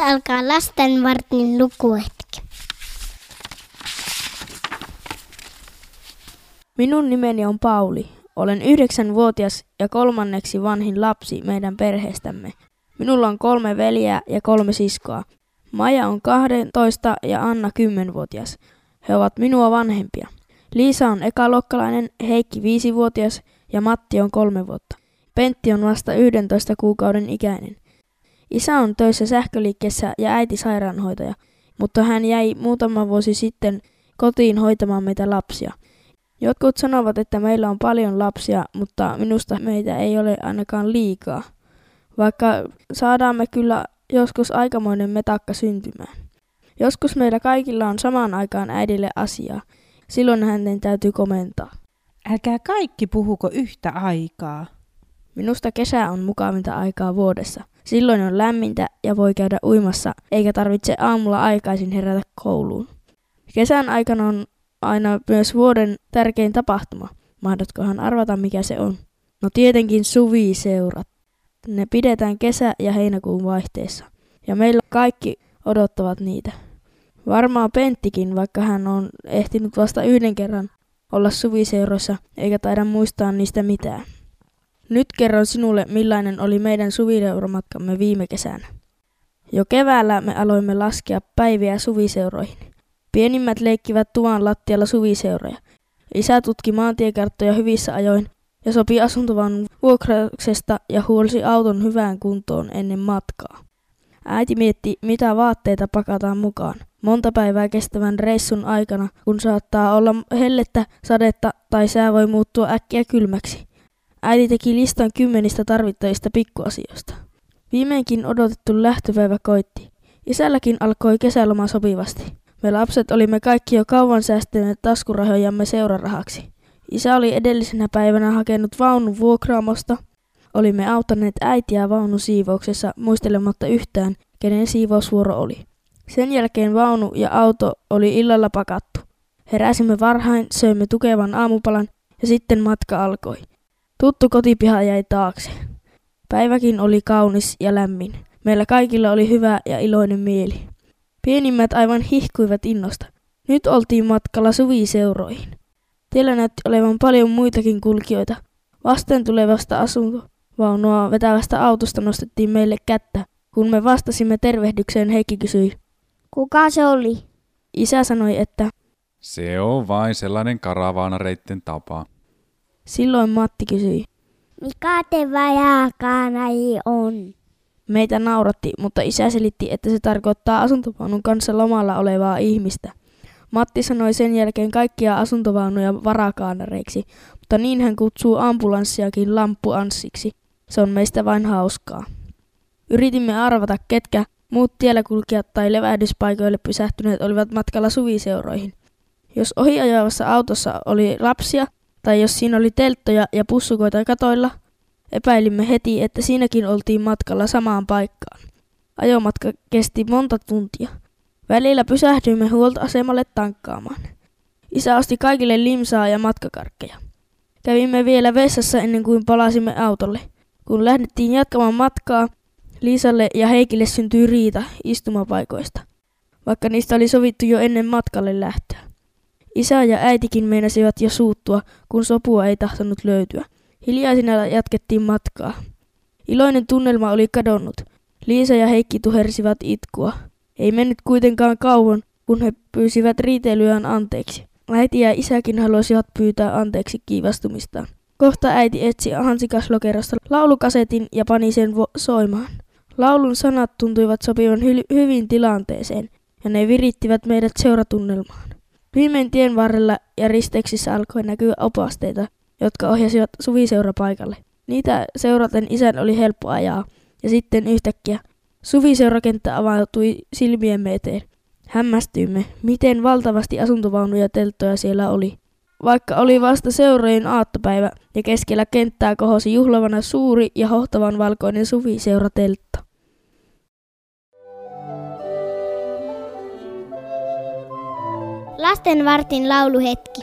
alkaa lastenvartin lukuhetki. Minun nimeni on Pauli. Olen 9-vuotias ja kolmanneksi vanhin lapsi meidän perheestämme. Minulla on 3 veljeä ja 3 siskoa. Maja on 12 ja Anna 10-vuotias. He ovat minua vanhempia. Liisa on ekaluokkalainen, Heikki 5-vuotias ja Matti on 3 vuotta. Pentti on vasta 11 kuukauden ikäinen. Isä on töissä sähköliikkeessä ja äiti sairaanhoitaja, mutta hän jäi muutama vuosi sitten kotiin hoitamaan meitä lapsia. Jotkut sanovat, että meillä on paljon lapsia, mutta minusta meitä ei ole ainakaan liikaa, vaikka saadaan me kyllä joskus aikamoinen metakka syntymään. Joskus meillä kaikilla on samaan aikaan äidille asiaa, silloin hänen täytyy komentaa. Älkää kaikki puhuko yhtä aikaa. Minusta kesä on mukavinta aikaa vuodessa. Silloin on lämmintä ja voi käydä uimassa, eikä tarvitse aamulla aikaisin herätä kouluun. Kesän aikana on aina myös vuoden tärkein tapahtuma. Mahdotkohan arvata, mikä se on? No tietenkin suviseurat. Ne pidetään kesä- ja heinäkuun vaihteessa. Ja meillä kaikki odottavat niitä. Varmaan Penttikin, vaikka hän on ehtinyt vasta 1 kerran olla suviseuroissa, eikä taida muistaa niistä mitään. Nyt kerron sinulle, millainen oli meidän suviseuromatkamme viime kesänä. Jo keväällä me aloimme laskea päiviä suviseuroihin. Pienimmät leikkivät tuvan lattialla suviseuroja. Isä tutki maantiekarttoja hyvissä ajoin ja sopi asuntovaunun vuokrauksesta ja huolsi auton hyvään kuntoon ennen matkaa. Äiti mietti, mitä vaatteita pakataan mukaan. Monta päivää kestävän reissun aikana, kun saattaa olla hellettä, sadetta tai sää voi muuttua äkkiä kylmäksi. Äiti teki listan 10 tarvittavista pikkuasioista. Viimeinkin odotettu lähtöpäivä koitti. Isälläkin alkoi kesäloma sopivasti. Me lapset olimme kaikki jo kauan säästäneet taskurahojamme seurarahaksi. Isä oli edellisenä päivänä hakenut vaunun vuokraamosta. Olimme auttaneet äitiä vaunun siivouksessa muistelematta yhtään, kenen siivousvuoro oli. Sen jälkeen vaunu ja auto oli illalla pakattu. Heräsimme varhain, söimme tukevan aamupalan ja sitten matka alkoi. Tuttu kotipiha jäi taakse. Päiväkin oli kaunis ja lämmin. Meillä kaikilla oli hyvä ja iloinen mieli. Pienimmät aivan hihkuivat innosta. Nyt oltiin matkalla suviseuroihin. Tiellä näytti olevan paljon muitakin kulkijoita. Vasten tulevasta asuntovaunua vetävästä autosta nostettiin meille kättä. Kun me vastasimme tervehdykseen, Heikki kysyi. Kuka se oli? Isä sanoi, että se on vain sellainen karavaanareitten tapa. Silloin Matti kysyi. Mikä te vajaakanaji on? Meitä nauratti, mutta isä selitti, että se tarkoittaa asuntovaunun kanssa lomalla olevaa ihmistä. Matti sanoi sen jälkeen kaikkia asuntovaunuja varakaanareiksi, mutta niin hän kutsuu ambulanssiakin lamppuanssiksi. Se on meistä vain hauskaa. Yritimme arvata, ketkä muut tiellä kulkijat tai levähdyspaikoille pysähtyneet olivat matkalla suviseuroihin. Jos ohiajavassa autossa oli lapsia, tai jos siinä oli telttoja ja pussukoita katoilla, epäilimme heti, että siinäkin oltiin matkalla samaan paikkaan. Ajomatka kesti monta tuntia. Välillä pysähdyimme huoltoasemalle tankkaamaan. Isä osti kaikille limsaa ja matkakarkkeja. Kävimme vielä vessassa ennen kuin palasimme autolle. Kun lähdettiin jatkamaan matkaa, Liisalle ja Heikille syntyi riita istumapaikoista, vaikka niistä oli sovittu jo ennen matkalle lähtöä. Isä ja äitikin meinasivat jo suuttua, kun sopua ei tahtonut löytyä. Hiljaisina jatkettiin matkaa. Iloinen tunnelma oli kadonnut. Liisa ja Heikki tuhersivat itkua. Ei mennyt kuitenkaan kauan, kun he pyysivät riiteilyään anteeksi. Äiti ja isäkin halusivat pyytää anteeksi kiivastumistaan. Kohta äiti etsi hansikaslokerosta laulukasetin ja pani sen soimaan. Laulun sanat tuntuivat sopivan hyvin tilanteeseen, ja ne virittivät meidät seuratunnelmaan. Viimein tien varrella ja risteyksissä alkoi näkyä opasteita, jotka ohjasivat suviseurapaikalle. Niitä seuraten isän oli helppo ajaa, ja sitten yhtäkkiä suviseurakenttä avautui silmiemme eteen. Hämmästyimme, miten valtavasti asuntovaunuja ja telttoja siellä oli. Vaikka oli vasta seurojen aattopäivä ja keskellä kenttää kohosi juhlavana suuri ja hohtavan valkoinen suviseurateltta. Lastenvartin lauluhetki.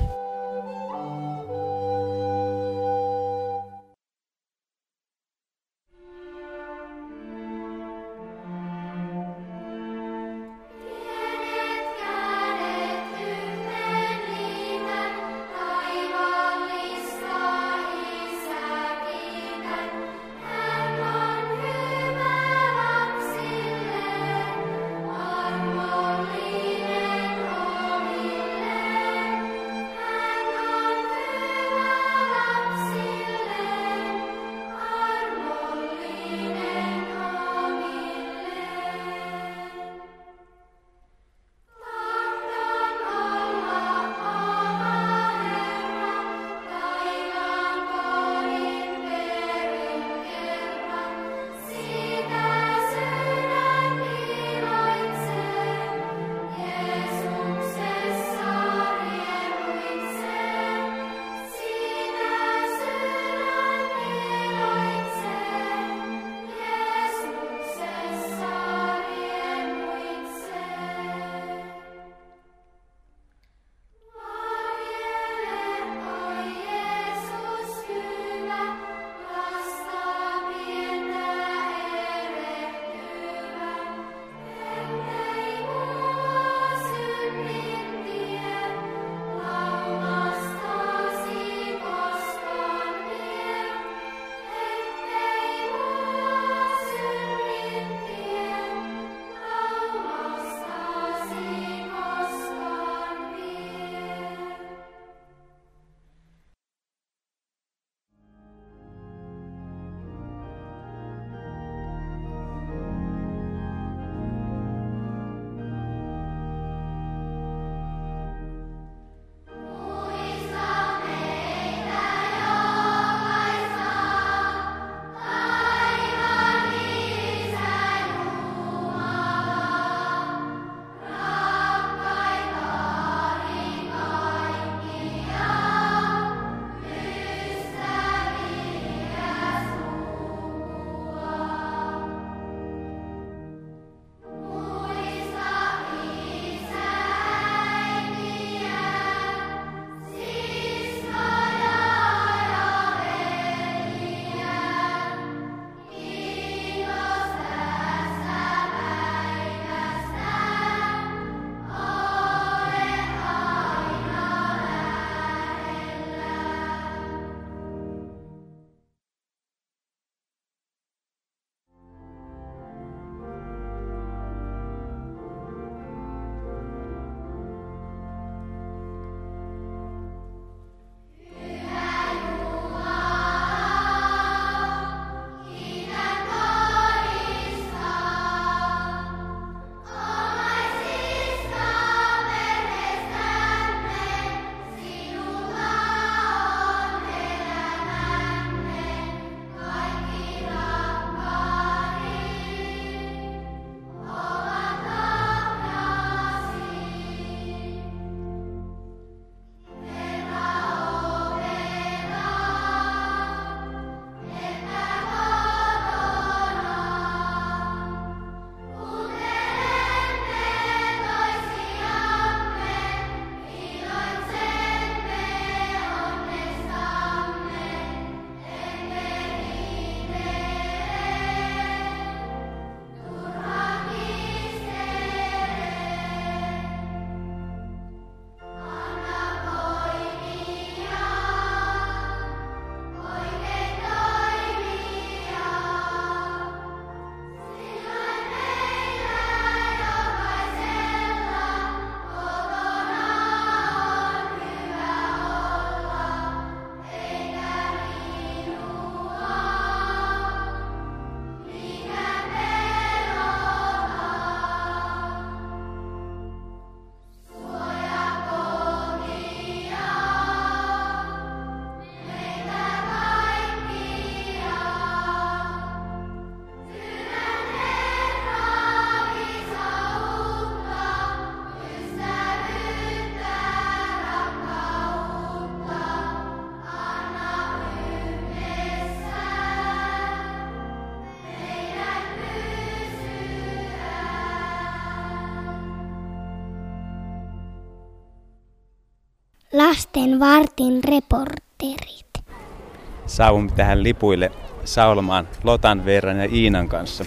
Lasten vartin reporterit. Saavumme tähän lipuille saulomaan Lotan, Veeran ja Iinan kanssa.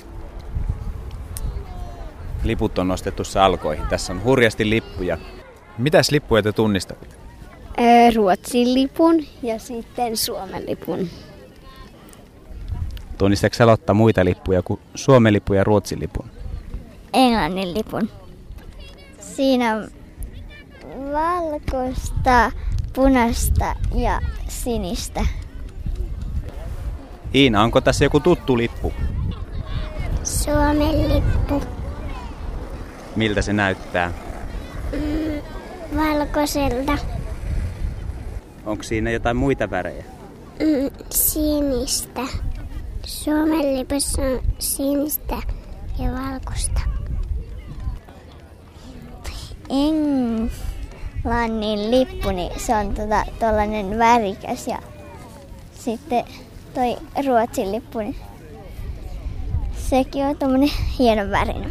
Liput on nostettu salkoihin. Tässä on hurjasti lippuja. Mitäs lippuja te tunnistatte? Ruotsin lipun ja sitten Suomen lipun. Tunnistatko sä, Lotta, muita lippuja kuin Suomen lipun ja Ruotsin lipun? Englannin lipun. Siinä on valkoista, punaista ja sinistä. Iina, onko tässä joku tuttu lippu? Suomen lippu. Miltä se näyttää? Valkoiselta. Onko siinä jotain muita värejä? Sinistä. Suomen lipussa on sinistä ja valkoista. Englannin lippu, niin se on tollainen värikäs, ja sitten toi Ruotsin lippu, niin sekin on tommonen hieno värinen.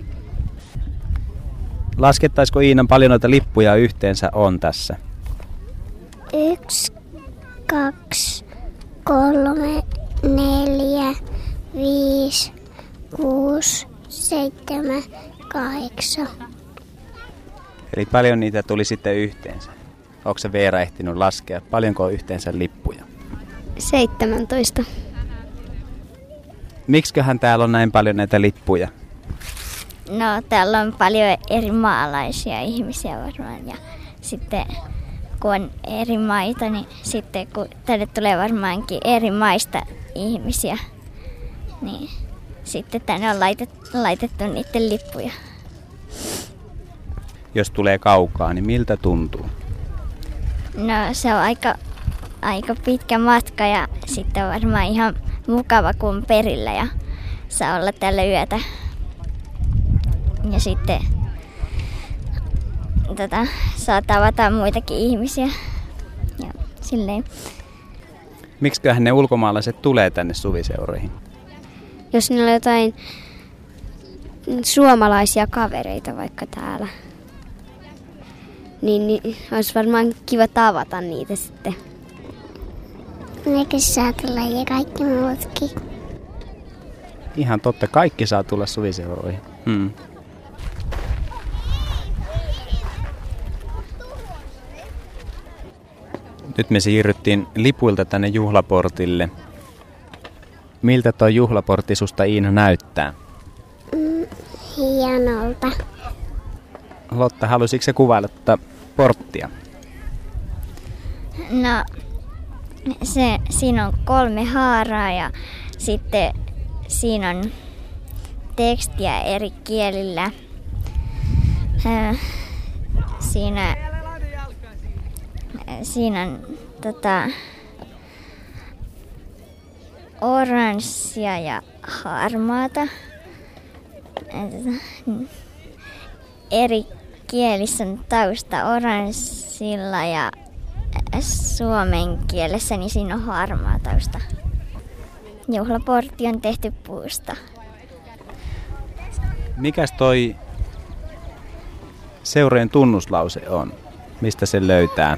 Laskettaisiko, Iinan, paljon noita lippuja yhteensä on tässä? 1, 2, 3, 4, 5, 6, 7, 8. Eli paljon niitä tuli sitten yhteensä. Onko se Veera ehtinyt laskea? Paljonko on yhteensä lippuja? 17. Miksiköhän täällä on näin paljon näitä lippuja? No, täällä on paljon eri maalaisia ihmisiä varmaan, ja sitten kun on eri maita, niin sitten kun tänne tulee varmaankin eri maista ihmisiä, niin sitten tänne on laitettu niiden lippuja. Jos tulee kaukaa, niin miltä tuntuu? No, se on aika pitkä matka, ja sitten on varmaan ihan mukava, kun on perillä ja saa olla täällä yötä. Ja sitten saa tavata muitakin ihmisiä. Ja silleen. Miksiköhän ne ulkomaalaiset tulee tänne suviseuroihin? Jos niillä on jotain suomalaisia kavereita vaikka täällä, niin olisi varmaan kiva tavata niitä sitten. Nekin saa tulla ja kaikki muutkin. Ihan totta, kaikki saa tulla suviseuroihin. Nyt me siirryttiin lipuilta tänne juhlaportille. Miltä tuo juhlaportti susta, Iina, näyttää? Hienolta. Lotta, haluaisitko sä kuvailla tätä porttia? No, siinä on 3 haaraa, ja sitten siinä on tekstiä eri kielillä. Siinä on oranssia ja harmaata. Eri kielissä on tausta oranssilla, ja suomen kielessä niin siinä on harmaa tausta. Juhlaportti on tehty puusta. Mikäs toi seurojen tunnuslause on? Mistä se löytää?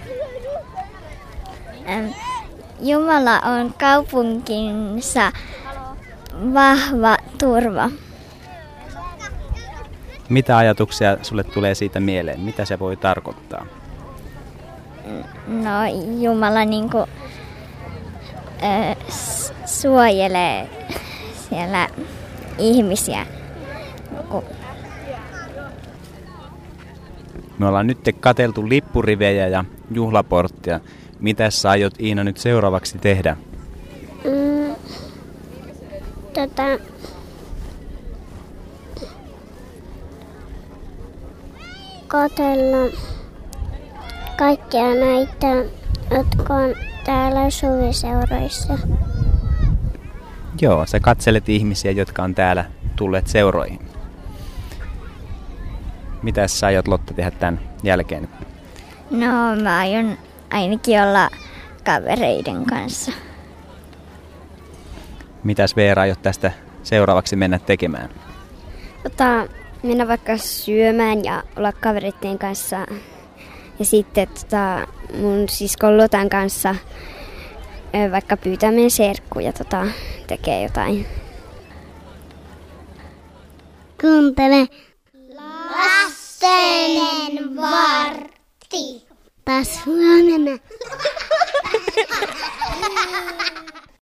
Jumala on kaupunkinsa vahva turva. Mitä ajatuksia sulle tulee siitä mieleen? Mitä se voi tarkoittaa? No, Jumala niinku suojelee siellä ihmisiä. Me ollaan nyt katseltu lippurivejä ja juhlaporttia. Mitä sä aiot, Iina, nyt seuraavaksi tehdä? Katsella kaikkia näitä, jotka on täällä suviseuroissa. Joo, sä katselet ihmisiä, jotka on täällä tulleet seuroihin. Mitä sä aiot, Lotta, tehdä tämän jälkeen? No, mä aion ainakin olla kavereiden kanssa. Mitäs, Veera, aiot tästä seuraavaksi mennä tekemään? Mennä vaikka syömään ja olla kavereiden kanssa Ja sitten mun siskon Lotan kanssa vaikka pyytää meidän serkku ja tekee jotain. Kuuntele Lasten vartti. Taas huomenna.